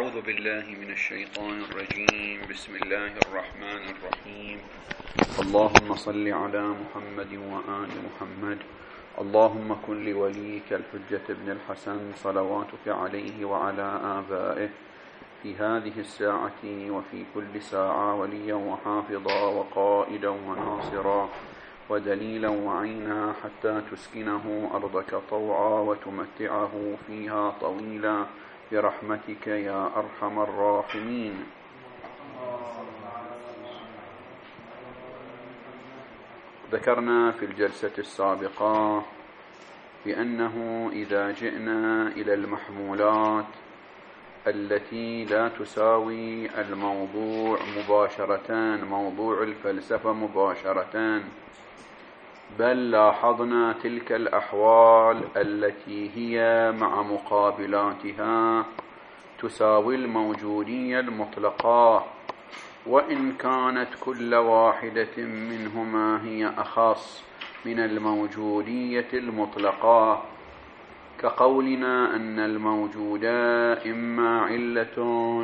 أعوذ بالله من الشيطان الرجيم. بسم الله الرحمن الرحيم. اللهم صل على محمد وآل محمد. اللهم كن لوليك الحجة ابن الحسن صلواتك عليه وعلى آبائه في هذه الساعة وفي كل ساعة وليا وحافظا وقائدا وناصرا ودليلا وعينا حتى تسكنه أرضك طوعا وتمتعه فيها طويلا برحمتك يا أرحم الراحمين. ذكرنا في الجلسة السابقة بأنه إذا جئنا إلى المحمولات التي لا تساوي الموضوع مباشرة، موضوع الفلسفة مباشرة، بل لاحظنا تلك الأحوال التي هي مع مقابلاتها تساوي الموجودية المطلقة، وإن كانت كل واحدة منهما هي أخص من الموجودية المطلقة، كقولنا أن الموجودة إما علة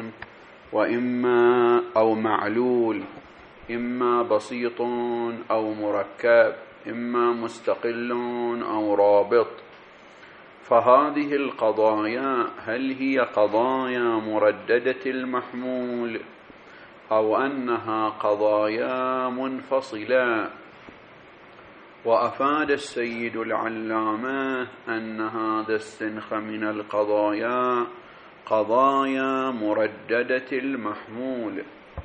وإما أو معلول، إما بسيط أو مركب، إما مستقل أو رابط. فهذه القضايا هل هي قضايا مرددة المحمول أو أنها قضايا منفصلة؟ وأفاد السيد العلامة أن هذا السنخ من القضايا قضايا مرددة المحمول،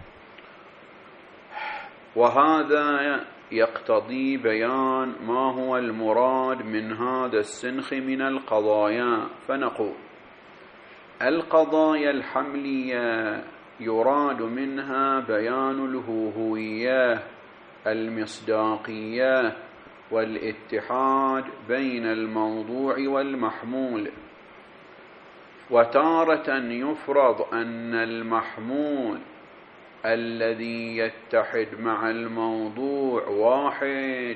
وهذا يقتضي بيان ما هو المراد من هذا السنخ من القضايا. فنقول القضايا الحملية يراد منها بيان الهوية، المصداقية، والاتحاد بين الموضوع والمحمول. وتارة يفرض أن المحمول الذي يتحد مع الموضوع واحد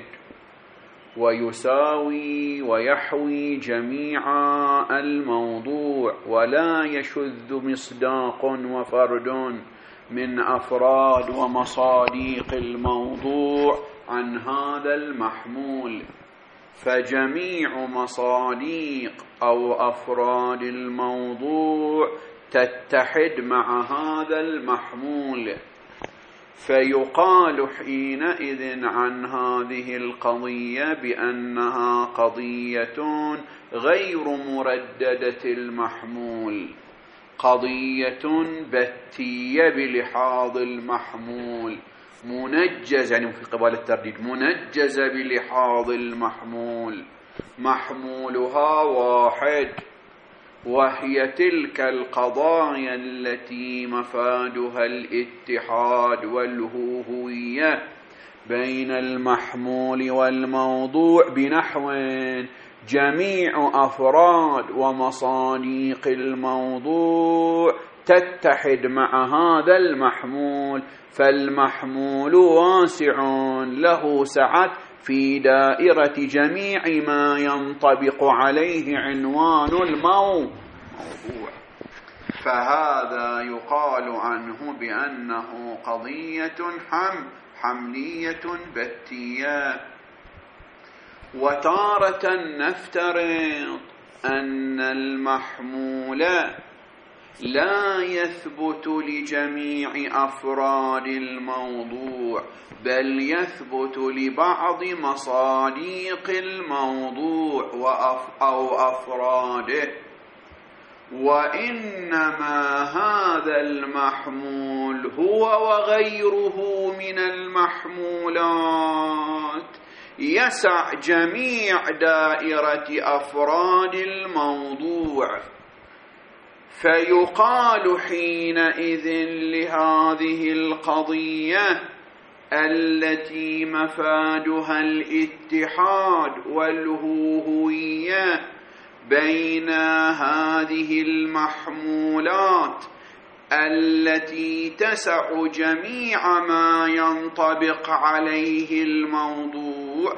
ويساوي ويحوي جميع الموضوع، ولا يشذ مصداق وفرد من أفراد ومصاديق الموضوع عن هذا المحمول، فجميع مصاديق أو أفراد الموضوع تتحد مع هذا المحمول، فيقال حينئذ عن هذه القضية بأنها قضية غير مرددة المحمول، قضية بتية بلحاظ المحمول، منجز، يعني في قبال الترديد، منجزة بلحاظ المحمول، محمولها واحد، وهي تلك القضايا التي مفادها الاتحاد والهوية بين المحمول والموضوع، بنحو جميع أفراد ومصاديق الموضوع تتحد مع هذا المحمول، فالمحمول واسع له سعة في دائرة جميع ما ينطبق عليه عنوان الموضوع، فهذا يقال عنه بأنه قضية حملية بتية. وتارة نفترض أن المحمول لا يثبت لجميع أفراد الموضوع، بل يثبت لبعض مصاديق الموضوع أو أفراده، وإنما هذا المحمول هو وغيره من المحمولات يسع جميع دائرة أفراد الموضوع، فيقال حينئذ لهذه القضية التي مفادها الاتحاد والهوية بين هذه المحمولات التي تسع جميع ما ينطبق عليه الموضوع،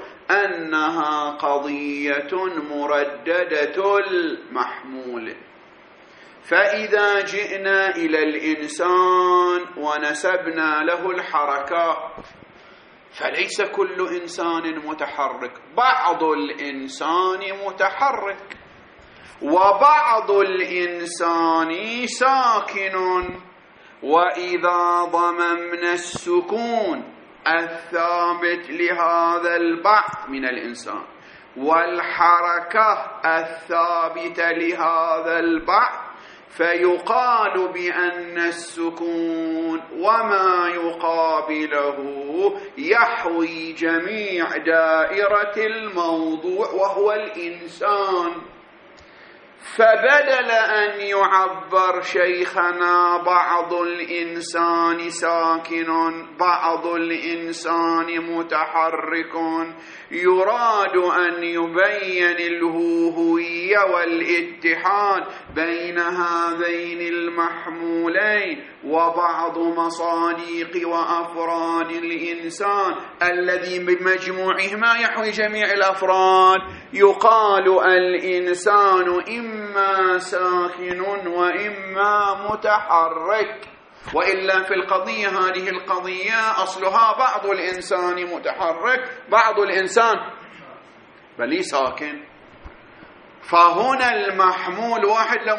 أنها قضية مرددة المحمول. فإذا جئنا إلى الإنسان ونسبنا له الحركات فليس كل إنسان متحرك، بعض الإنسان متحرك وبعض الإنسان ساكن. وإذا ضممنا السكون الثابت لهذا البعض من الإنسان والحركة الثابتة لهذا البعض فيقال بأن السكون وما يقابله يحوي جميع دائرة الموضوع وهو الإنسان. فبدل أن يعبر شيخنا بعض الإنسان ساكن بعض الإنسان متحرك، يراد أن يبين الهوية والاتحاد بين هذين المحمولين وبعض مصادق وأفراد الإنسان الذي بمجموعهما يحوي جميع الأفراد. يقال الإنسان إما ساكن وإما متحرك، وإلا في القضية هذه القضية أصلها بعض الإنسان متحرك بعض الإنسان بل ساكن. فهنا المحمول واحد لا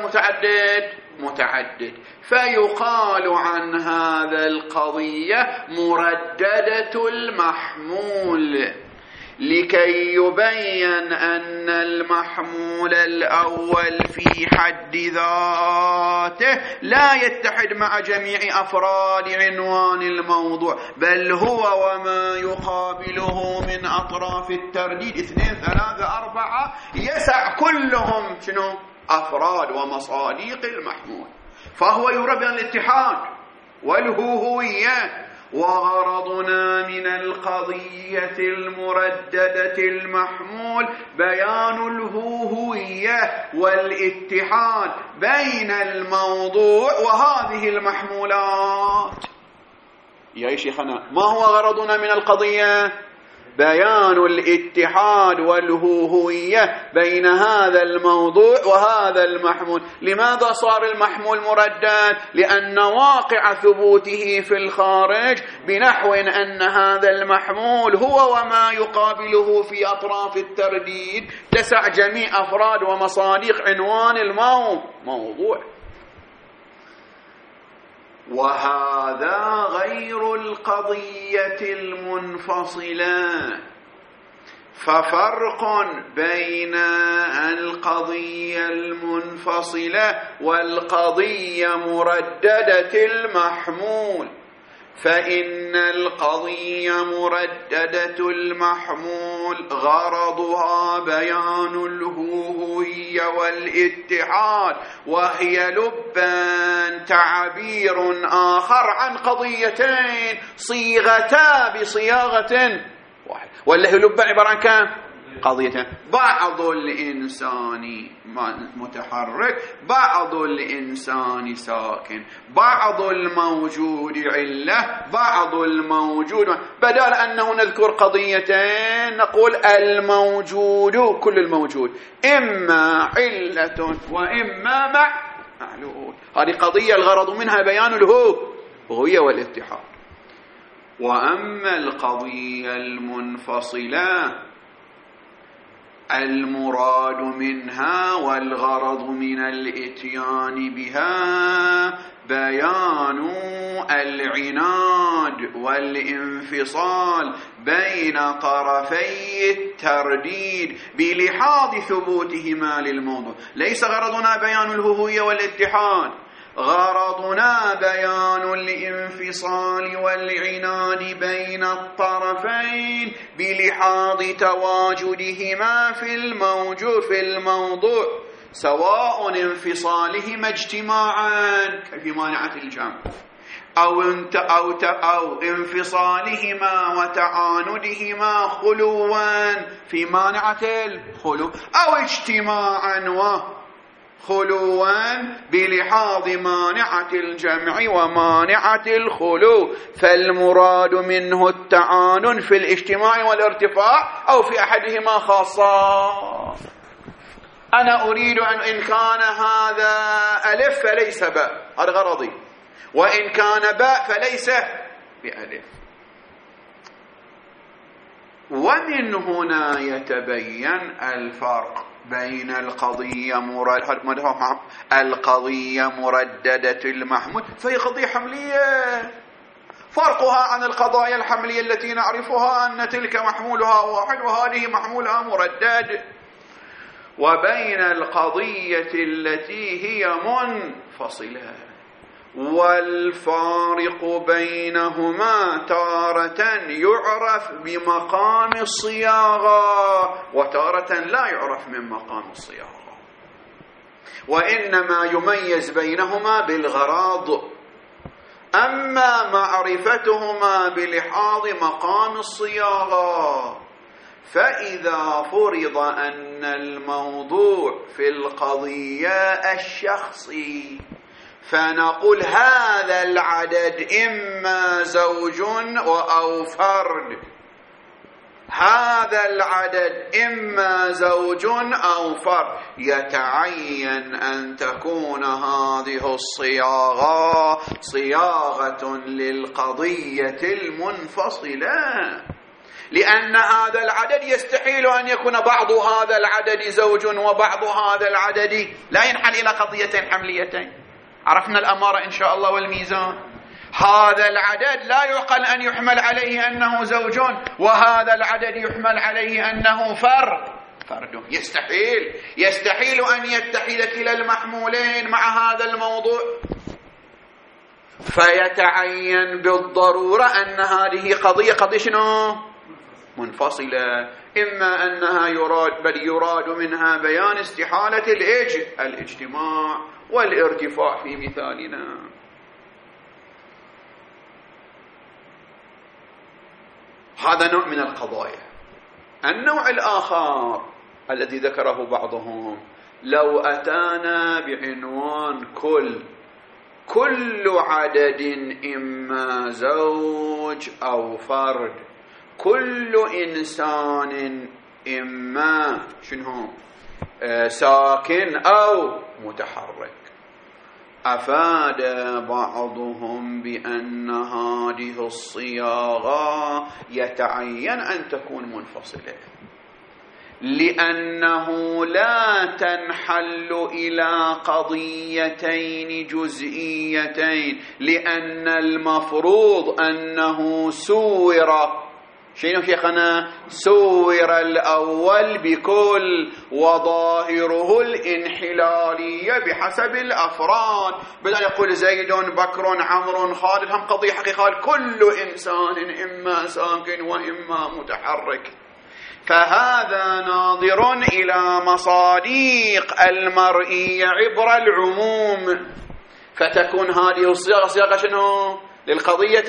متعدد، فيقال عن هذا القضية مرددة المحمول لكي يبين أن المحمول الأول في حد ذاته لا يتحد مع جميع أفراد عنوان الموضوع، بل هو وما يقابله من أطراف الترديد 2 3 4 يسع كلهم شنو؟ أفراد ومصادق المحمول. فهو يربي الاتحاد والهوية. وغرضنا من القضية المرددة المحمول بيان الهوية والاتحاد بين الموضوع وهذه المحمولات. يا شيخنا ما هو غرضنا من القضية؟ بيان الاتحاد والهوية بين هذا الموضوع وهذا المحمول. لماذا صار المحمول مردد؟ لأن واقع ثبوته في الخارج بنحو أن هذا المحمول هو وما يقابله في أطراف الترديد تسع جميع أفراد ومصادق عنوان الموضوع. وهذا غير القضية المنفصلة. ففرق بين القضية المنفصلة والقضية مرددة المحمول. فإن القضية مرددة المحمول غرضها بيان الهوية والاتحاد، وهي لبان تعبير آخر عن قضيتين صيغتا بصياغة واحد، ولا هي لبان عبارة عن كم؟ قضيتين. بعض الإنسان متحرك بعض الإنسان ساكن، بعض الموجود علة بعض الموجود. بدل أنه نذكر قضيتين نقول الموجود كل الموجود إما علة وإما معلول. هذه قضية الغرض منها بيان الهوية والاتحاد. وأما القضية المنفصلة المراد منها والغرض من الاتيان بها بيان العناد والانفصال بين طرفي الترديد بلحاظ ثبوتهما للموضوع. ليس غرضنا بيان الهوية والاتحاد، غرضنا بيان الانفصال والعناد بين الطرفين بلحاظ تواجدهما في الموضوع، سواء انفصالهما اجتماعا في مانعة الجمع أو انفصالهما وتعاندهما خلوا في مانعة الخلو، أو اجتماعا خلوا بلحاظ مانعة الجمع ومانعة الخلو. فالمراد منه التعانن في الاجتماع والارتفاع أو في أحدهما خاصة. أنا أريد إن كان هذا ألف فليس باء، هذا غرضي، وإن كان باء فليس بألف. ومن هنا يتبين الفرق بين القضية مرددة المحمول، فهي قضية حملية، فرقها عن القضايا الحملية التي نعرفها أن تلك محمولها واحد وهذه محمولها مردد، وبين القضية التي هي منفصلة. والفارق بينهما تارة يعرف بمقام الصياغة وتارة لا يعرف من مقام الصياغة، وإنما يميز بينهما بالغراض. أما معرفتهما بلحاظ مقام الصياغة فإذا فرض أن الموضوع في القضية الشخصي فنقول هذا العدد إما زوج أو فرد، هذا العدد إما زوج أو فرد، يتعين أن تكون هذه الصياغة صياغة للقضية المنفصلة، لأن هذا العدد يستحيل أن يكون بعض هذا العدد زوج وبعض هذا العدد لا ينحل إلى قضيتين حمليتين. عرفنا الأمارة إن شاء الله والميزان. هذا العدد لا يعقل أن يحمل عليه أنه زوج وهذا العدد يحمل عليه أنه فرد، يستحيل أن يتحد كلا المحمولين مع هذا الموضوع، فيتعين بالضرورة أن هذه قضية شنو؟ منفصلة، إما أنها يراد منها بيان استحالة الاجتماع والارتفاع في مثالنا. هذا نوع من القضايا. النوع الآخر الذي ذكره بعضهم، لو أتانا بعنوان كل عدد إما زوج أو فرد، كل إنسان إما ساكن أو متحرك، أفاد بعضهم بأن هذه الصياغة يتعين أن تكون منفصلة، لأنه لا تنحل إلى قضيتين جزئيتين، لأن المفروض أنه سور. شنو شيخنا؟ سور الأول بكل وظاهره الانحلالية بحسب الأفراد، بدل يقول زيد بكر عمرو خالد، هم قضية حقيقة كل إنسان إما ساكن وإما متحرك. فهذا ناظر إلى مصادق المرئية عبر العموم، فتكون هذه الصياغة صياغة شنو؟ للقضية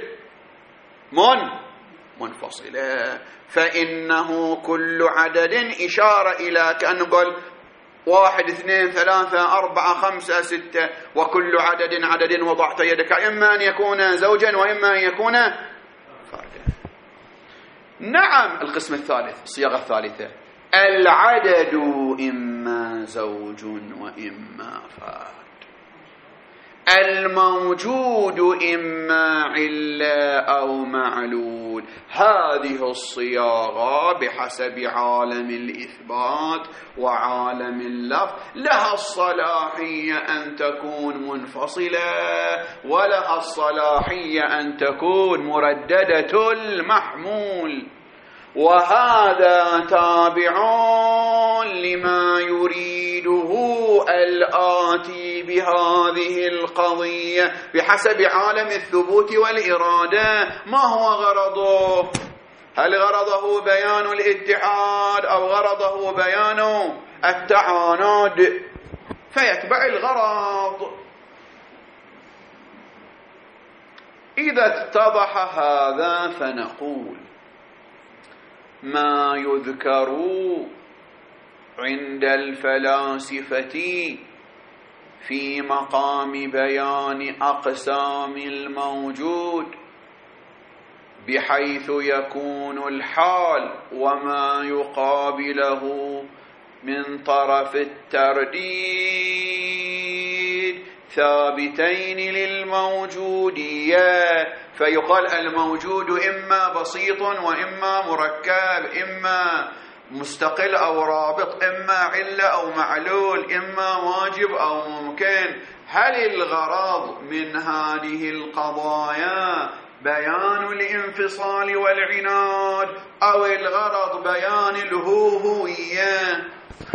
منفصلة. فإنه كل عدد إشارة إلى كأنه قال 1 2 3 4 5 6، وكل عدد وضعت يدك، إما أن يكون زوجا وإما أن يكون فردا. نعم. القسم الثالث، الصياغة الثالثة، العدد إما زوج وإما فرد، الموجود إما علة أو معلول. هذه الصياغة بحسب عالم الإثبات وعالم اللفظ لها الصلاحية أن تكون منفصلة، ولها الصلاحية أن تكون مرددة المحمول، وهذا تابع لما يريده الآتي بهذه القضية بحسب عالم الثبوت والإرادة. ما هو غرضه؟ هل غرضه بيان الاتحاد أو غرضه بيان التعاند؟ فيتبع الغرض. إذا اتضح هذا فنقول ما يذكر عند الفلاسفة في مقام بيان أقسام الموجود بحيث يكون الحال وما يقابله من طرف الترديد ثابتين للموجودية، فيقال الموجود إما بسيط وإما مركب، إما مستقل أو رابط، إما علة أو معلول، إما واجب أو ممكن. هل الغرض من هذه القضايا بيان الانفصال والعناد، أو الغرض بيان الهوية؟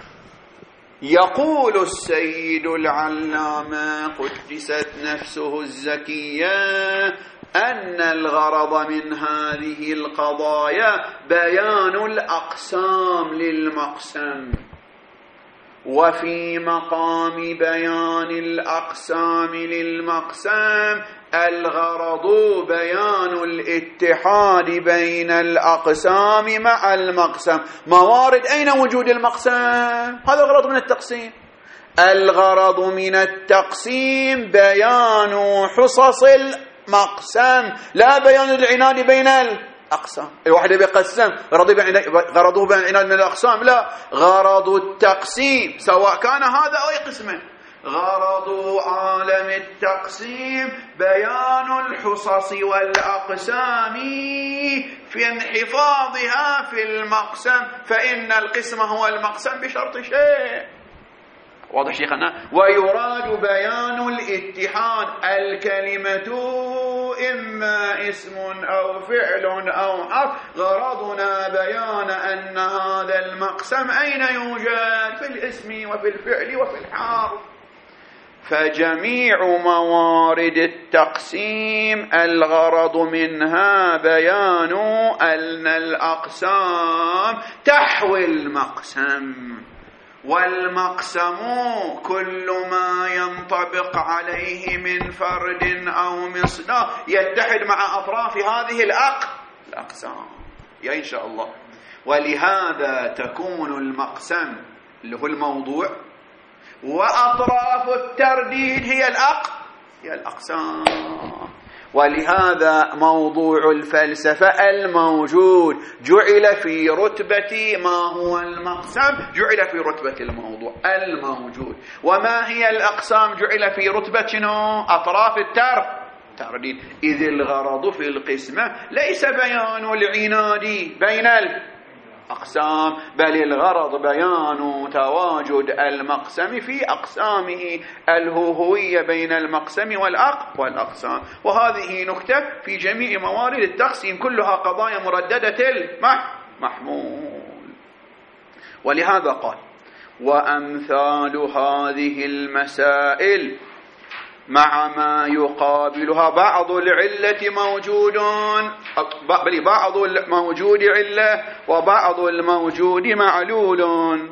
يقول السيد العلامة قدست نفسه الزكية أن الغرض من هذه القضايا بيان الأقسام للمقسم، وفي مقام بيان الأقسام للمقسم الغرض بيان الاتحاد بين الأقسام مع المقسم. موارد أين وجود المقسم؟ هذا الغرض من التقسيم. الغرض من التقسيم بيان حصص المقسم، لا بيان العناد بين الأقسام. الواحد بيقسم غرضه بيان العناد من الأقسام، لا، غرض التقسيم سواء كان هذا أو أي قسمه، غرض عالم التقسيم بيان الحصص والأقسام في انحفاظها في المقسم، فإن القسم هو المقسم بشرط شيء. واضح شيخنا؟ ويراد بيان الاتحاد. الكلمة إما اسم أو فعل أو حرف، غرضنا بيان أن هذا المقسم أين يوجد؟ في الاسم وفي الفعل وفي الحرف. فجميع موارد التقسيم الغرض منها بيان أن الأقسام تحوي المقسم، والمقسم كل ما ينطبق عليه من فرد أو مصداق يتحد مع أطراف هذه الأقسام يا إن شاء الله. ولهذا تكون المقسم اللي هو الموضوع، وأطراف الترديد هي الأقسام. ولهذا موضوع الفلسفة الموجود جعل في رتبة ما هو المقسم، جعل في رتبة الموضوع الموجود. وما هي الأقسام؟ جعل في رتبة شنو؟ أطراف الترديد. إذ الغرض في القسمة ليس بيان العناد بين الأقسام، بل الغرض بيان تواجد المقسم في أقسامه، الهوية بين المقسم والأقسام. وهذه نكتة في جميع موارد التقسيم، كلها قضايا مرددة المحمول. ولهذا قال: وأمثال هذه المسائل مع ما يقابلها بعض العلة موجود، بل بعض الموجود علة وبعض الموجود معلول.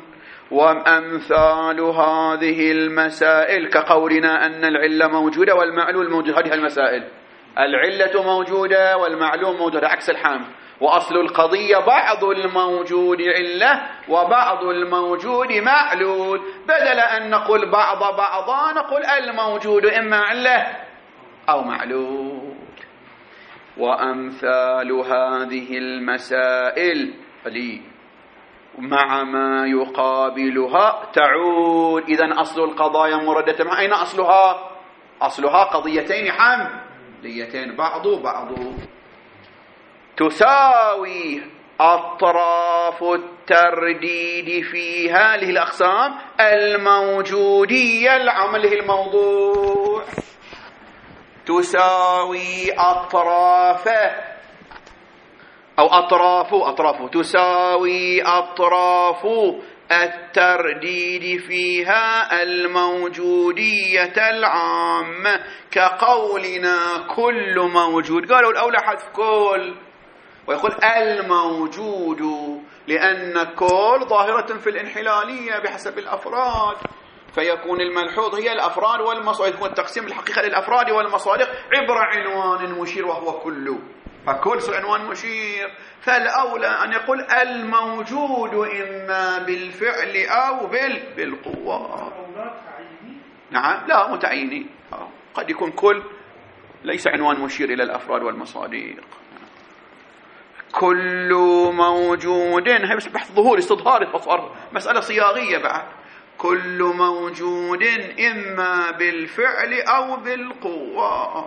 وأمثال هذه المسائل كقولنا أن العلة موجودة والمعلول موجود. هذه المسائل العلة موجودة والمعلول موجود، عكس الحامل. وأصل القضية بعض الموجود علة وبعض الموجود معلول، بدل أن نقول بعضا نقول الموجود إما علة أو معلول. وأمثال هذه المسائل مع ما يقابلها تعود. إذن أصل القضايا مردة مع أين أصلها؟ أصلها قضيتين حمليتين، بعض تساوي أطراف الترديد في هذه الأقسام الموجودية العمله الموضوع، تساوي أطراف تساوي أطراف الترديد فيها الموجودية العامة، كقولنا كل موجود. قالوا الأولى حذف كل، ويقول الموجود، لأن كل ظاهرة في الانحلالية بحسب الأفراد، فيكون الملحوظ هي الأفراد والمصادق، يكون تقسيم الحقيقة للأفراد والمصادق عبر عنوان مشير وهو كل، فكل عنوان مشير. فالأولى أن يقول الموجود إما بالفعل أو بالقوة. نعم، لا متعيني، قد يكون كل ليس عنوان مشير إلى الأفراد والمصادق. كل موجود، هي بس بحث ظهوري استظهاري فصار مسألة صياغية بعد. كل موجود إما بالفعل أو بالقوة.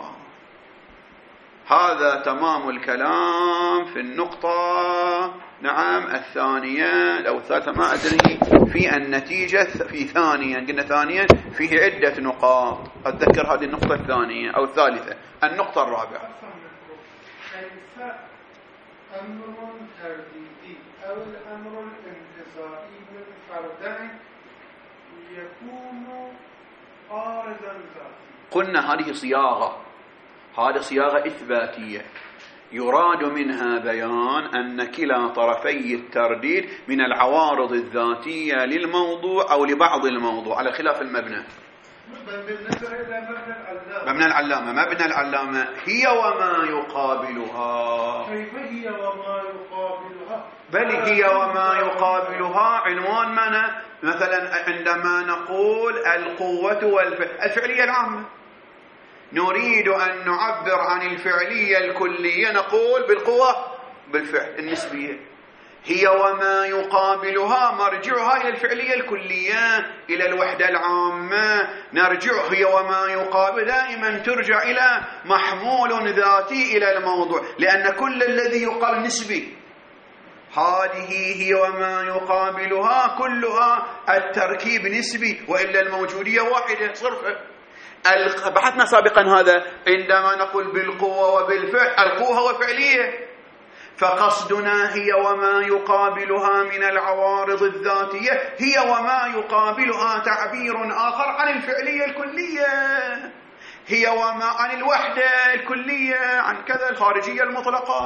هذا تمام الكلام في النقطة نعم الثانية أو الثالثة ما أدري. في النتيجة في ثانيا قلنا ثانيا فيه عدة نقاط، أتذكر هذه النقطة الثانية أو الثالثة. النقطة الرابعة أمر ترديدي أو الأمر الانتزاعي بالفردين يكون عارضا ذاتي. قلنا هذه صياغة، هذه صياغة إثباتية يراد منها بيان أن كلا طرفي الترديد من العوارض الذاتية للموضوع أو لبعض الموضوع على خلاف المبنى. بالنسبة إلى مبنى العلامة، مبنى العلامة هي وما يقابلها. كيف هي وما يقابلها؟ بل هي وما يقابلها عنوان معنى. مثلا عندما نقول القوة والفعلية العامة، نريد أن نعبر عن الفعلية الكلية نقول بالقوة بالفعل النسبية. هي وما يقابلها مرجعها إلى الفعلية الكلية، إلى الوحدة العامة نرجع. هي وما يقابل دائما ترجع إلى محمول ذاتي إلى الموضوع، لأن كل الذي يقال نسبي. هذه هي وما يقابلها كلها التركيب نسبي، وإلا الموجودية واحدة صرفة. بحثنا سابقا هذا عندما نقول بالقوة وبالفعل، القوة هو فعلية، فقصدنا هي وما يقابلها من العوارض الذاتية هي وما يقابلها تعبير آخر عن الفعلية الكلية، هي وما عن الوحدة الكلية، عن كذا الخارجية المطلقة.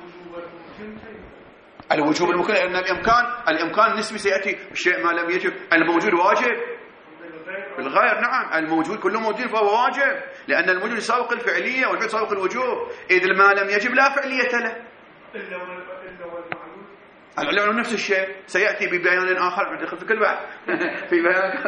الوجوب الممكن أن الإمكان النسبي سيأتي الشيء ما لم يجب. الموجود واجب بالغير، نعم الموجود كله موجود فهو واجب، لأن الموجود يسابق الفعلية والفعل يسابق الوجوب، إذ ما لم يجب لا فعلية له. العلم نفس الشيء سيأتي ببيان آخر يدخل في كل بعد في بيان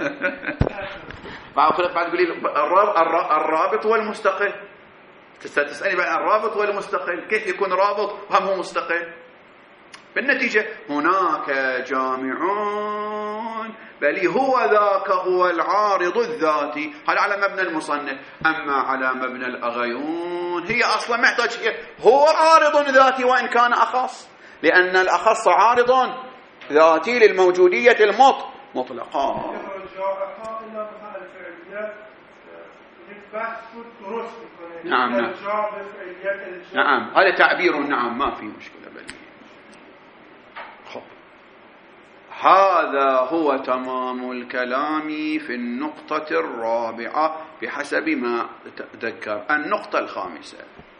بعد تقولي الرابط والمستقل. تسألني بقى الرابط والمستقل كيف يكون رابط وهم هو مستقل؟ بالنتيجة هناك جامعون، بل هو ذاك هو العارض الذاتي. هذا على مبنى المصنف. أما على مبنى الأغيون هي أصلا محتاج هو عارض ذاتي وإن كان أخص، لأن الأخص عارض ذاتي للموجودية المطلقة. نعم نعم هذا تعبير، نعم ما في مشكلة. بل هذا هو تمام الكلام في النقطة الرابعة بحسب ما تذكر. النقطة الخامسة،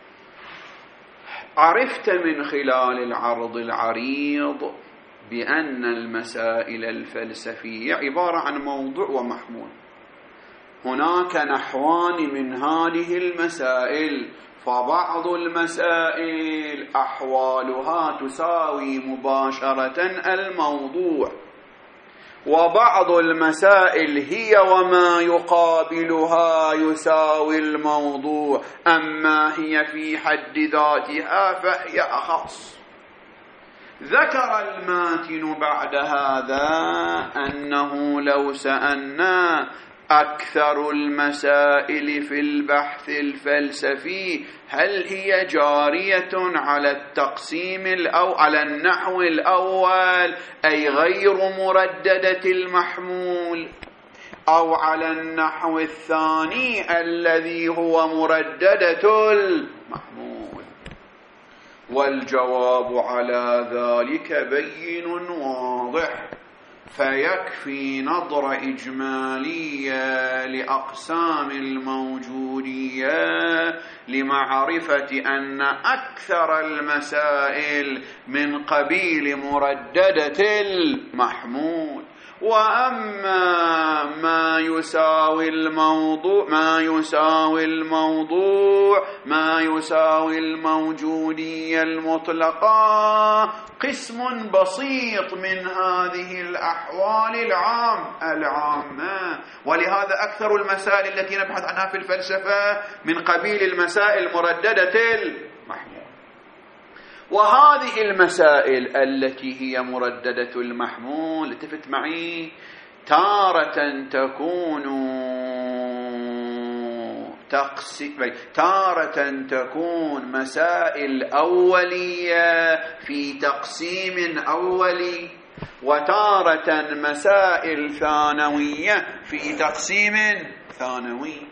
عرفت من خلال العرض العريض بأن المسائل الفلسفية عبارة عن موضوع ومحمول. هناك نحوان من هذه المسائل، فبعض المسائل أحوالها تساوي مباشرة الموضوع، وبعض المسائل هي وما يقابلها يساوي الموضوع، أما هي في حد ذاتها فهي أخص. ذكر الماتن بعد هذا أنه لو سألنا أكثر المسائل في البحث الفلسفي هل هي جارية على التقسيم أو على النحو الأول أي غير مرددة المحمول، أو على النحو الثاني الذي هو مرددة المحمول، والجواب على ذلك بين واضح. فيكفي نظرة إجمالية لأقسام الموجودية لمعرفة أن أكثر المسائل من قبيل مرددة المحمول. وأما ما يساوي الموجودية المطلقة قسم بسيط من هذه الأحوال العامة. ولهذا أكثر المسائل التي نبحث عنها في الفلسفة من قبيل المسائل مرددة المحمول. وهذه المسائل التي هي مرددة المحمول، التفت معي، تارة تكون مسائل أولية في تقسيم أولي، وتارة مسائل ثانوية في تقسيم ثانوي.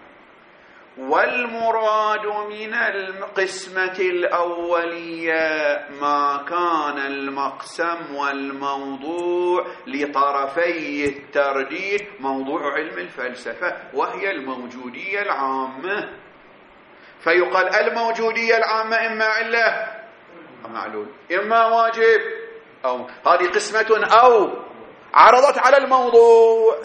والمراد من القسمة الأولية ما كان المقسم والموضوع لطرفي الترديد موضوع علم الفلسفة، وهي الموجودية العامة. فيقال الموجودية العامة إما علة معلول، إما واجب، أو هذه قسمة أو عرضت على الموضوع.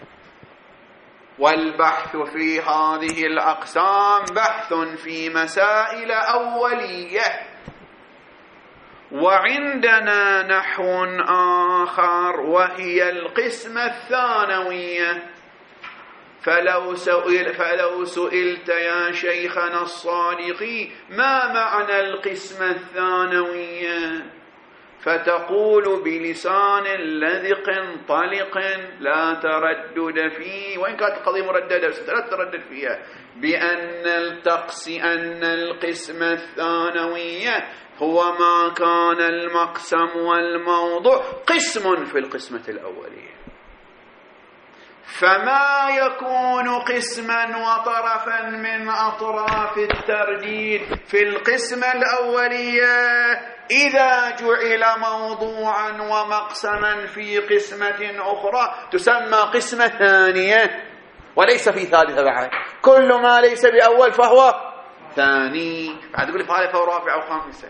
والبحث في هذه الأقسام بحث في مسائل أولية. وعندنا نحو آخر وهي القسمة الثانوية. فلو سئلت يا شيخنا الصادق ما معنى القسمة الثانوية، فتقول بلسان لذق طلق لا تردد فيه، وإن كانت القضية مرددة بس لا تردد فيها، بأن أن القسمة الثانوية هو ما كان المقسم والموضوع قسم في القسمة الأولية. فما يكون قسما وطرفا من أطراف الترديد في القسمة الأولية إذا جعل موضوعا ومقسما في قسمة أخرى تسمى قسمة ثانية، وليس في ثالثة بعد. كل ما ليس بأول فهو ثاني، بعد تقول ثالثة ورابعة أو خامسة.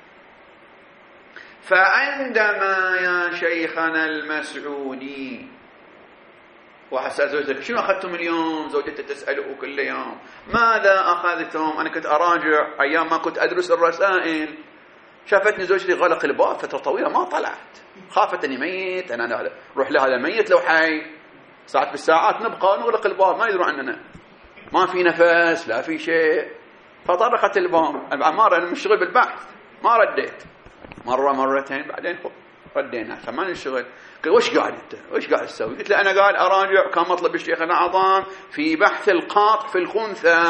فعندما يا شيخنا المسعودي واحد سأل زوجتك شنو أخذتم اليوم؟ زوجته تسأله كل يوم ماذا أخذتم؟ أنا كنت أراجع أيام ما كنت أدرس الرسائل، شافتني زوجتي غلق الباب فترة طويلة ما طلعت، خافت أني ميت، أنا روح لهذا الميت لو حي. ساعات بالساعات نبقى نغلق الباب، ما يدروا عننا، ما في نفس لا في شيء، فطرقت الباب. العمارة أنا مشغول بالبحث ما رديت، مرة مرتين بعدين ردينا كمان الشغل. قال وش قاعد انت؟ وش قاعد تسوي؟ قلت له انا قاعد اراجع كان مطلب الشيخ الاعظم في بحث القاط في الخنثى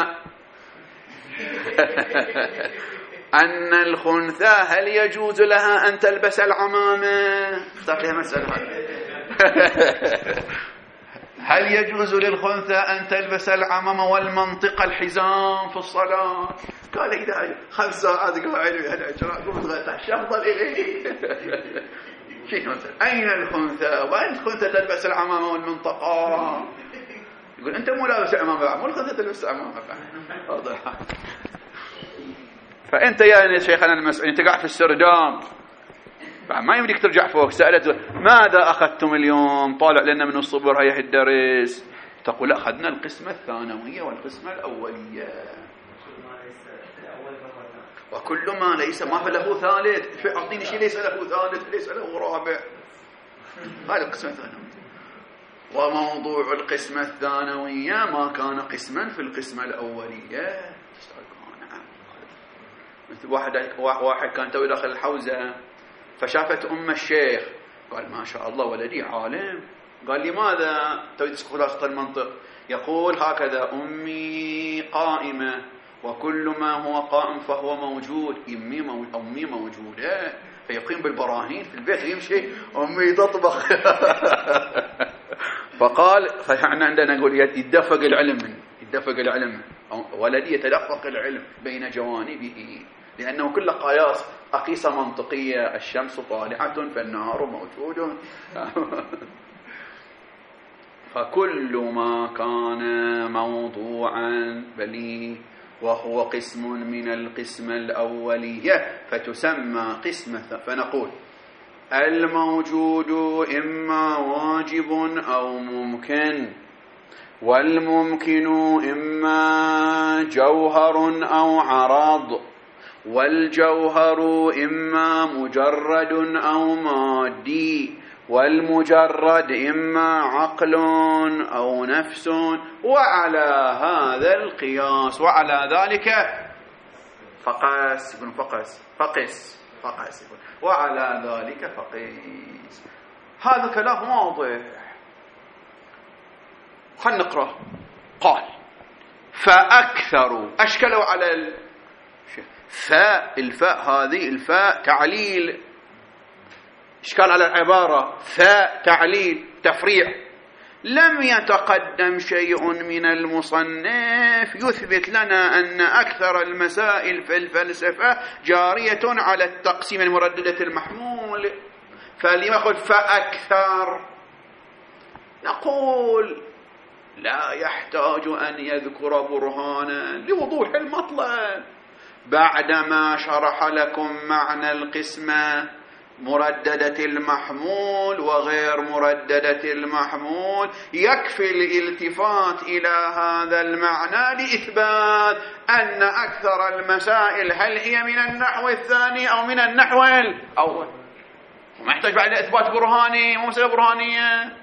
ان الخنثى هل يجوز لها ان تلبس العمامه؟ اختار لها مساله هل يجوز للخنثى ان تلبس العمامه والمنطقه الحزام في الصلاه؟ قال اذا 5 ساعات قاعد انا قمت غيرت الشنطه اليه أين الخنثى؟ وين الخنثى تلبس العمامة والمنطقة؟ يقول أنت مو لابس عمامة، مو الخنثى تلبس عمامة. واضح. فأنت يا شيخنا المسعودي أنت قاعد في السرداب، ما يمديك ترجع فوق. سألت ماذا أخذتم اليوم؟ طالع لنا من الصبر هيا الدرس. تقول أخذنا القسمة الثانوية والقسمة الأولية. وكل ما ليس ما له ثالث، أعطيني شيء ليس له ثالث ليس له رابع. هذه القسمة الثانوية. وموضوع القسمة الثانوية ما كان قسما في القسمة الأولية. مثل واحد كان توي داخل الحوزة فشافت أم الشيخ قال ما شاء الله ولدي عالم. قال لماذا توي خلاصة المنطق؟ يقول هكذا أمي قائمة وكل ما هو قائم فهو موجود، أمي موجودة، فيقيم بالبراهين في البيت يمشي أمي تطبخ فقال فإحنا عندنا نقول يدفق العلم ولدي يتدفق العلم بين جوانبه، لأنه كل قياس أقيسة منطقية، الشمس طالعة فالنهار موجود فكل ما كان موضوعا بلي وهو قسم من القسمة الأولية فتسمى قسمة. فنقول الموجود إما واجب أو ممكن، والممكن إما جوهر أو عرض، والجوهر إما مجرد أو مادي، والمجرد إما عقل أو نفس. وعلى هذا القياس وعلى ذلك فقس يقولون فقس يقول وعلى ذلك فقيس. هذا كلام واضح. خلنا نقرأ. قال فأكثروا، أشكلوا على الفاء هذه الفاء تعليل، إشكال على العبارة، فاء تعليل تفريع. لم يتقدم شيء من المصنف يثبت لنا أن أكثر المسائل في الفلسفة جارية على التقسيم المرددة المحمول، فلما قلت فأكثر؟ نقول لا يحتاج أن يذكر برهانا لوضوح المطلب بعدما شرح لكم معنى القسمة مرددة المحمول وغير مرددة المحمول. يكفي الالتفات إلى هذا المعنى لإثبات أن أكثر المسائل هل هي من النحو الثاني أو من النحو الأول، وما يحتاج بعد إثبات برهاني ومسألة برهانية.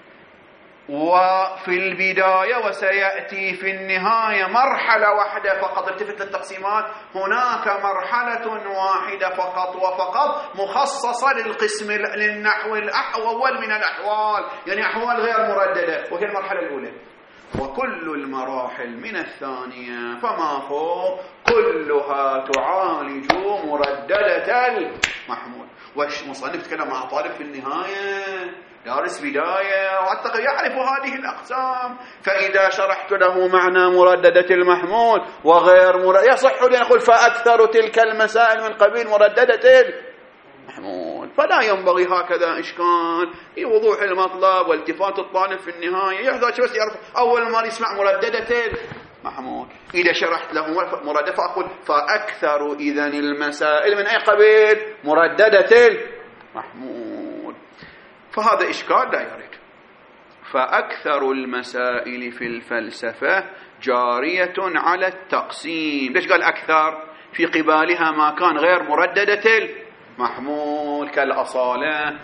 وفي البداية وسيأتي في النهاية مرحلة واحدة فقط. التفت للتقسيمات، هناك مرحلة واحدة فقط وفقط مخصصة للقسم للنحو الأول من الأحوال، يعني أحوال غير مرددة، وهي المرحلة الأولى. وكل المراحل من الثانية فما فوق كلها تعالج مرددة المحمول. والمصنف تكلم مع طالب في النهاية دارس بداية وأعتقد يعرف هذه الأقسام، فإذا شرحت له معنى مرددة المحمول وغير مرددة يصح لي أن أقول فأكثر تلك المسائل من قبيل مرددة المحمول. فلا ينبغي هكذا إشكال في وضوح المطلب والتفات الطالب في النهاية يحتاج بس يعرف أول ما يسمع مرددة المحمول. إذا شرحت له مرددة فأقول فأكثر إذن المسائل من أي قبيل مرددة المحمول، فهذا إشكال لا يرد. فأكثر المسائل في الفلسفة جارية على التقسيم. ليش قال أكثر؟ في قبالها ما كان غير مرددة المحمول كالأصالة.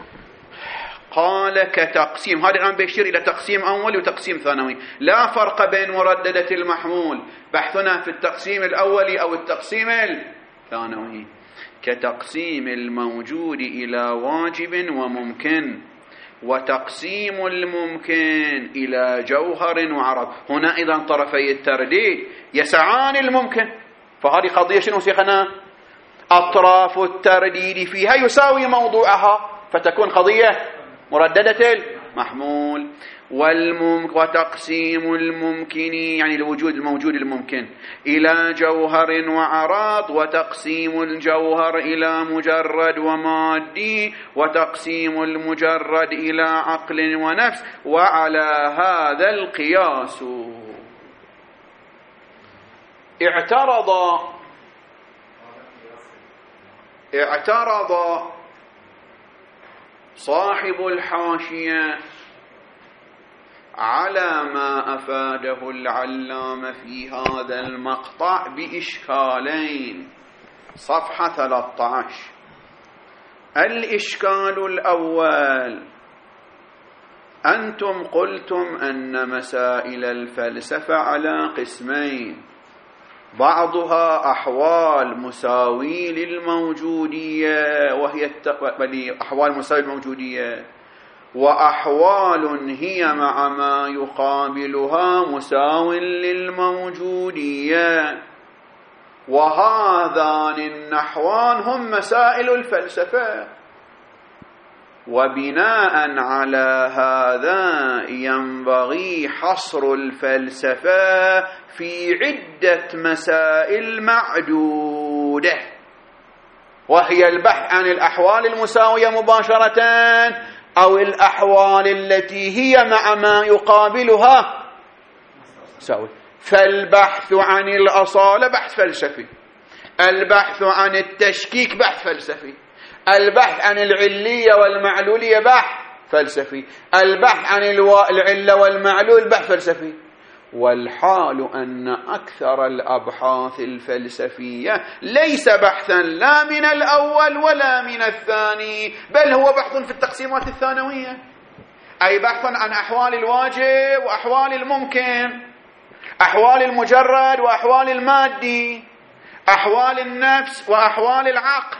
قال كتقسيم، هذا الآن بيشير إلى تقسيم أولي وتقسيم ثانوي. لا فرق بين مرددة المحمول، بحثنا في التقسيم الأولي أو التقسيم الثانوي. كتقسيم الموجود إلى واجب وممكن، وتقسيم الممكن إلى جوهر وعرض. هنا إذا طرفي الترديد يسعان الممكن، فهذه قضية شنو شيخنا؟ أطراف الترديد فيها يساوي موضوعها، فتكون قضية مرددة المحمول. وتقسيم الممكن يعني الوجود الموجود الممكن إلى جوهر وعراض، وتقسيم الجوهر إلى مجرد ومادي، وتقسيم المجرد إلى عقل ونفس. وعلى هذا القياس اعترض صاحب الحاشية على ما أفاده العلامة في هذا المقطع بإشكالين. صفحة 13. الإشكال الأول: أنتم قلتم أن مسائل الفلسفة على قسمين، بعضها أحوال مساوي للموجودية وهي أحوال مساوي للموجودية، وأحوال هي مع ما يقابلها مساو للموجودية، وهذان النحوان هم مسائل الفلسفة. وبناء على هذا ينبغي حصر الفلسفة في عدة مسائل معدودة، وهي البحث عن الأحوال المساوية مباشرة أو الأحوال التي هي مع ما يقابلها مساوي. فالبحث عن الأصالة بحث فلسفي، البحث عن التشكيك بحث فلسفي، البحث عن العلية والمعلولية بحث فلسفي، البحث عن العلة والمعلول بحث فلسفي. والحال أن أكثر الأبحاث الفلسفية ليس بحثا لا من الأول ولا من الثاني، بل هو بحث في التقسيمات الثانوية، أي بحث عن أحوال الواجب وأحوال الممكن، أحوال المجرد وأحوال المادي، أحوال النفس وأحوال العقل.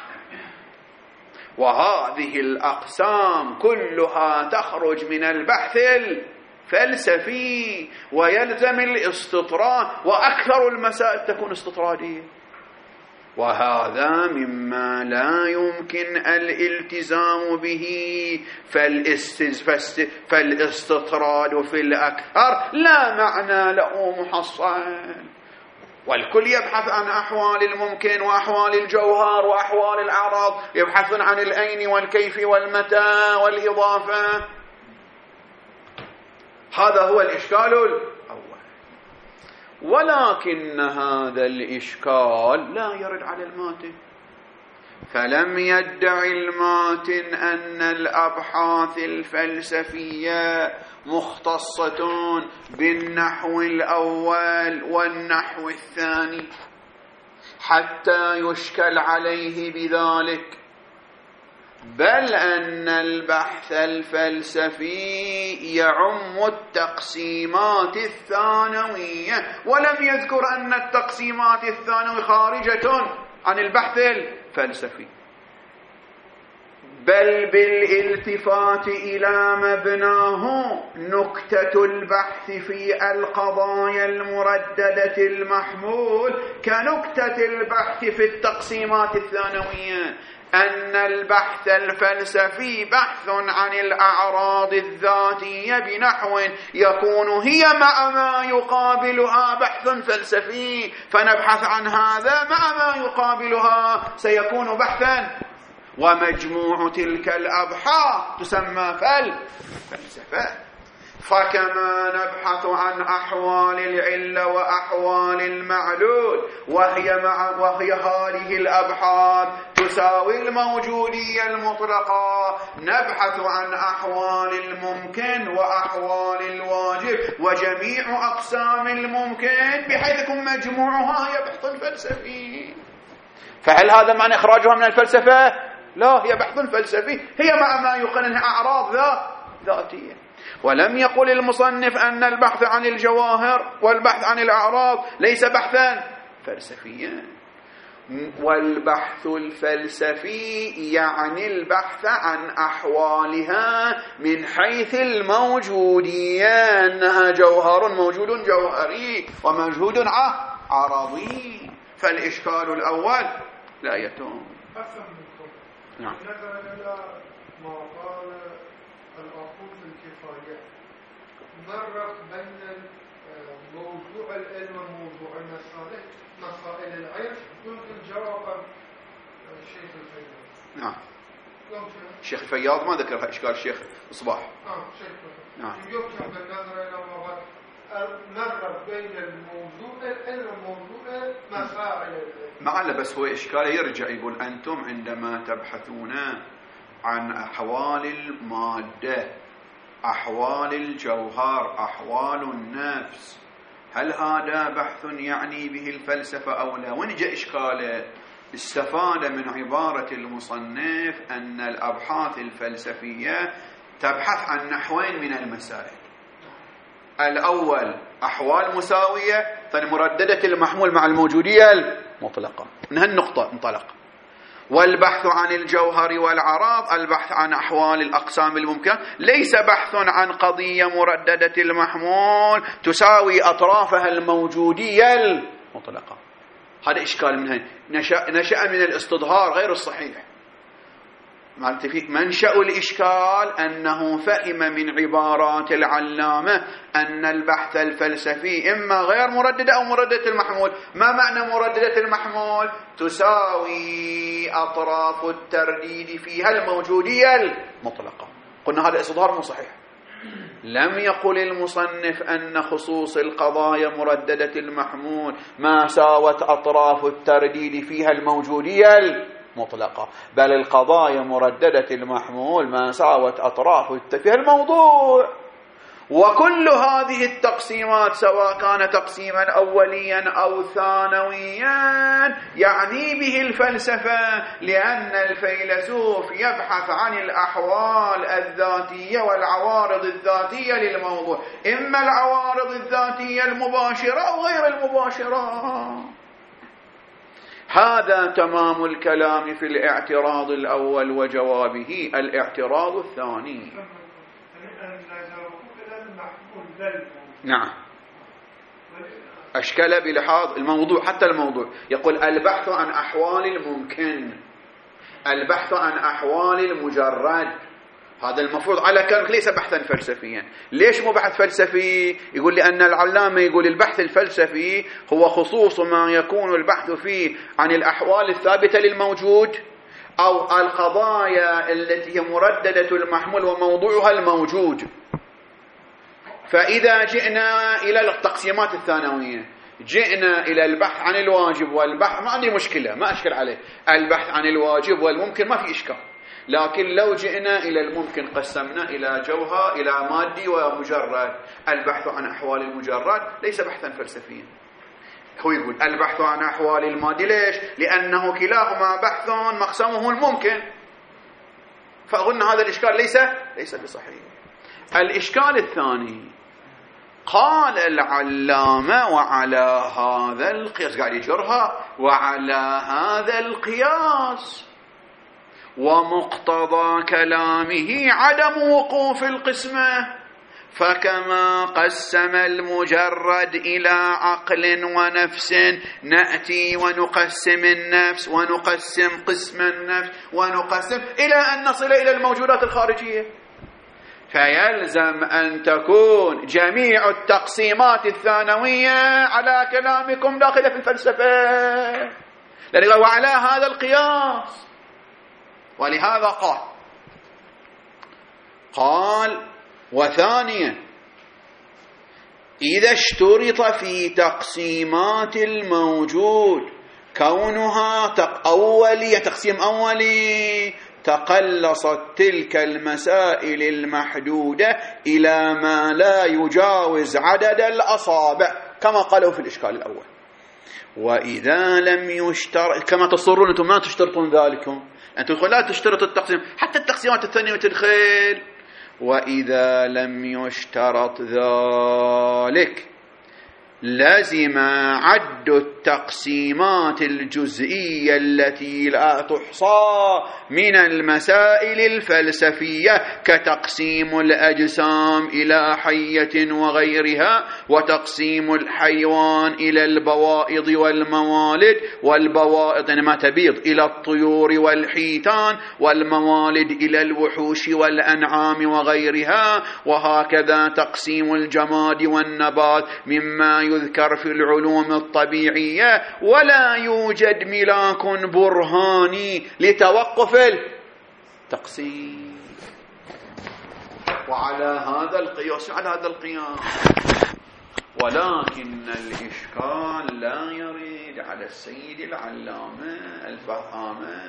وهذه الأقسام كلها تخرج من البحث الفلسفي، ويلزم الاستطراد، وأكثر المسائل تكون استطرادية، وهذا مما لا يمكن الالتزام به. فالاستطراد في الأكثر لا معنى له محصل، والكل يبحث عن أحوال الممكن وأحوال الجوهر وأحوال الأعراض، يبحثون عن الأين والكيف والمتى والإضافة. هذا هو الإشكال الأول. ولكن هذا الإشكال لا يرد على الماتن، فلم يدعي الماتن أن الأبحاث الفلسفية مختصة بالنحو الأول والنحو الثاني حتى يشكل عليه بذلك، بل أن البحث الفلسفي يعم التقسيمات الثانوية، ولم يذكر أن التقسيمات الثانوية خارجة عن البحث الفلسفي، بل بالالتفات إلى مبناه نكتة البحث في القضايا المرددة المحمول كنكتة البحث في التقسيمات الثانوية، أن البحث الفلسفي بحث عن الأعراض الذاتية بنحو يكون هي مع ما يقابلها بحث فلسفي، فنبحث عن هذا مع ما يقابلها سيكون بحثا، ومجموع تلك الأبحاث تسمى فلسفة. فكما نبحث عن أحوال العلة وأحوال المعلول وهي هذه الأبحاث تساوي الموجودية المطلقة، نبحث عن أحوال الممكن وأحوال الواجب وجميع أقسام الممكن بحيث يكون مجموعها هي بحث فلسفي. فهل هذا معنى إخراجها من الفلسفة؟ لا، هي بحث فلسفي، هي مع ما يقننها أعراض ذاتية. ولم يقل المصنف أن البحث عن الجواهر والبحث عن الأعراض ليس بحثا فلسفيا، والبحث الفلسفي يعني البحث عن أحوالها من حيث الموجودية، أنها جوهر موجود جوهري وموجود عرضي. فالإشكال الأول لا يتم. نعم. نظرا إلى ما قال الأخوة في الكفاية، مرت بين موضوع العلم وموضوع مسائل العلم، يمكن جواب الشيخ الفياض. نعم. الشيخ الفياض ما ذكر إشكال الشيخ الصباح. شيخ الفياض. نعم. يمكن بالنظر إلى ما مرت بين الموضوع العلم وموضوع مسائل العلم. معنا بس هو إشكال يرجع يقول أنتم عندما تبحثون عن أحوال المادة، أحوال الجوهر، أحوال النفس، هل هذا بحث يعني به الفلسفة أو لا؟ وين جاء إشكاله؟ استفاد من عبارة المصنف أن الأبحاث الفلسفية تبحث عن نحوين من المسائل. الأول أحوال مساوية، ثاني مرددة المحمول مع الموجودية المطلقة. من هالنقطة انطلق. والبحث عن الجوهر والعراض البحث عن أحوال الأقسام الممكنة، ليس بحث عن قضية مرددة المحمول تساوي أطرافها الموجودية المطلقة. هذا إشكال من هنا نشأ من الاستظهار غير الصحيح. منشأ الإشكال أنه فهم من عبارات العلامة أن البحث الفلسفي إما غير مرددة أو مرددة المحمول. ما معنى مرددة المحمول؟ تساوي أطراف الترديد فيها الموجودية المطلقة. قلنا هذا استظهار مو صحيح. لم يقل المصنف أن خصوص القضايا مرددة المحمول ما ساوت أطراف الترديد فيها الموجودية مطلقة، بل القضايا مرددة المحمول ما ساوت أطراف فيها الموضوع. وكل هذه التقسيمات سواء كان تقسيما أوليا أو ثانويا يعني به الفلسفة، لأن الفيلسوف يبحث عن الأحوال الذاتية والعوارض الذاتية للموضوع، إما العوارض الذاتية المباشرة أو غير المباشرة. هذا تمام الكلام في الاعتراض الأول وجوابه. الاعتراض الثاني. نعم، أشكل بلحاظ الموضوع، حتى الموضوع يقول البحث عن أحوال الممكن، البحث عن أحوال المجرد. هذا المفروض على كلامك ليس بحثا فلسفيا. ليش مو بحث فلسفي؟ يقول لأن العلامة يقول البحث الفلسفي هو خصوص ما يكون البحث فيه عن الأحوال الثابتة للموجود أو القضايا التي هي مرددة المحمول وموضوعها الموجود. فإذا جئنا إلى التقسيمات الثانوية، جئنا إلى البحث عن الواجب والبحث، ما عندي مشكلة، ما أشكل عليه. البحث عن الواجب والممكن ما في إشكال. لكن لو جئنا إلى الممكن قسمنا إلى جوهر، إلى مادي ومجرد. البحث عن أحوال المجرد ليس بحثا فلسفيا. هو يقول البحث عن أحوال المادي. ليش؟ لأنه كلاهما بحث مقسمه الممكن. فأظن هذا الإشكال ليس بصحيح. الإشكال الثاني، قال العلامة وعلى هذا القياس، قاعد يجرها، وعلى هذا القياس ومقتضى كلامه عدم وقوف القسمة، فكما قسم المجرد إلى عقل ونفس نأتي ونقسم النفس ونقسم قسم النفس ونقسم إلى أن نصل إلى الموجودات الخارجية. فيلزم أن تكون جميع التقسيمات الثانوية على كلامكم داخلة في الفلسفة، لأنه وعلى هذا القياس. ولهذا قال وثانيا إذا اشترط في تقسيمات الموجود كونها تقسيم أولي، تقلصت تلك المسائل المحدودة إلى ما لا يجاوز عدد الأصابع كما قالوا في الإشكال الأول. وإذا لم يشترط، كما تصرون أنتم ما تشترطون ذلكم، أنتم لا تشترط التقسيم، حتى التقسيمات الثانية تدخل. وإذا لم يشترط ذلك لازم عد التقسيمات الجزئية التي لا تحصى من المسائل الفلسفية، كتقسيم الأجسام إلى حية وغيرها، وتقسيم الحيوان إلى البوائض والموالد، والبوائض ما تبيض إلى الطيور والحيتان، والموالد إلى الوحوش والأنعام وغيرها، وهكذا تقسيم الجماد والنبات مما يذكر في العلوم الطبيعية. ولا يوجد ملاك برهاني لتوقف التقسيم. وعلى هذا القياس، ولكن الإشكال لا يريد على السيد العلامة الفهامة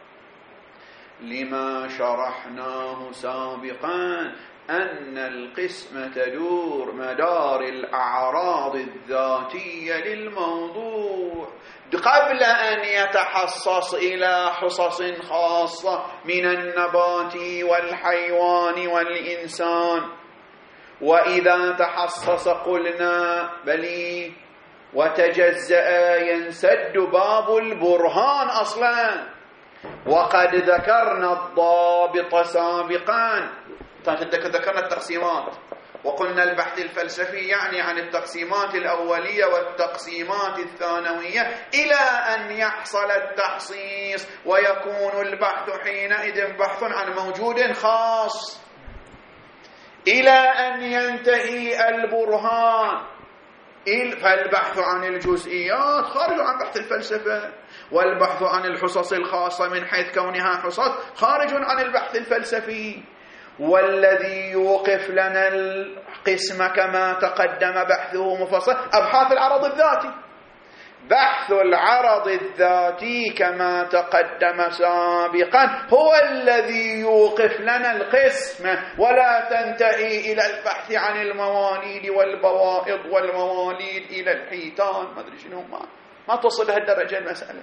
لما شرحناه سابقا أن القسمة تدور مدار الأعراض الذاتية للموضوع قبل أن يتحصص إلى حصص خاصة من النبات والحيوان والإنسان. وإذا تحصص قلنا بلي وتجزأ ينسد باب البرهان أصلا. وقد ذكرنا الضابط سابقا، ذكرنا التقسيمات وقلنا البحث الفلسفي يعني عن التقسيمات الأولية والتقسيمات الثانوية إلى أن يحصل التحصيص ويكون البحث حينئذ بحث عن موجود خاص، إلى أن ينتهي البرهان. فالبحث عن الجزئيات خارج عن بحث الفلسفة، والبحث عن الحصص الخاصة من حيث كونها حصص خارج عن البحث الفلسفي. والذي يوقف لنا القسم كما تقدم بحثه مفصل أبحاث العرض الذاتي. بحث العرض الذاتي كما تقدم سابقا هو الذي يوقف لنا القسم، ولا تنتهي إلى البحث عن المواليد والبوائض والمواليد إلى الحيتان، ما أدري شنو، ما توصل لهالدرجة المسألة.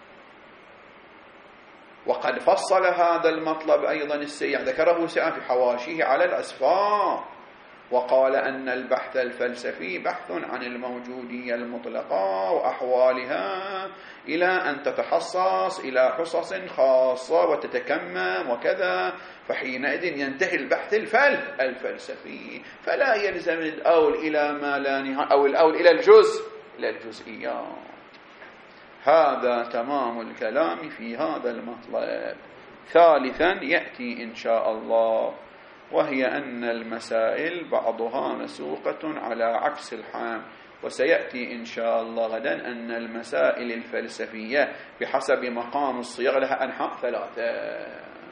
وقد فصل هذا المطلب أيضا السيع، ذكره السيع في حواشيه على الأسفار، وقال أن البحث الفلسفي بحث عن الموجودية المطلقة وأحوالها إلى أن تتحصص إلى حصص خاصة وتتكمم وكذا، فحينئذ ينتهي البحث الفلسفي، فلا يلزم الأول إلى ما لا نهاية أو الأول إلى الجزئيات. هذا تمام الكلام في هذا المطلب. ثالثا يأتي إن شاء الله، وهي أن المسائل بعضها مسوقة على عكس الحام، وسيأتي إن شاء الله غدا أن المسائل الفلسفية بحسب مقام الصيغ لها أنحاء ثلاثة.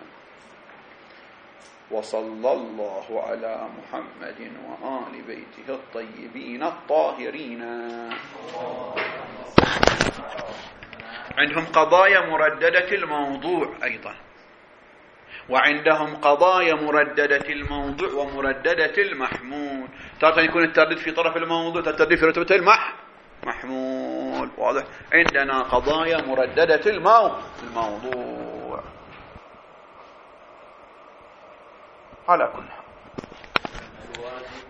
وصلى الله على محمد وآل بيته الطيبين الطاهرين. عندهم قضايا مرددة الموضوع أيضا، وعندهم قضايا مرددة الموضوع ومرددة المحمول. تارة يكون التردد في طرف الموضوع، التردد في رتبة المحمول. واضح؟ عندنا قضايا مرددة الموضوع. على كل حال